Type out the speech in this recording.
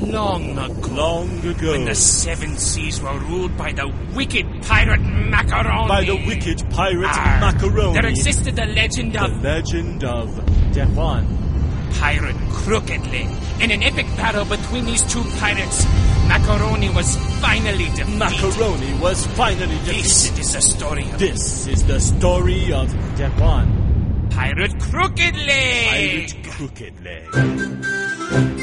Long ago. Long ago. When the seven seas were ruled by the wicked pirate Macaroni. By the wicked pirate Macaroni. There existed the legend of... The legend of Dejuan. Pirate Crooked Leg. In an epic battle between these two pirates, Macaroni was finally defeated. Macaroni was finally defeated. This is the story of... This is the story of Dejuan. Pirate Crooked Leg. Pirate Crooked Leg.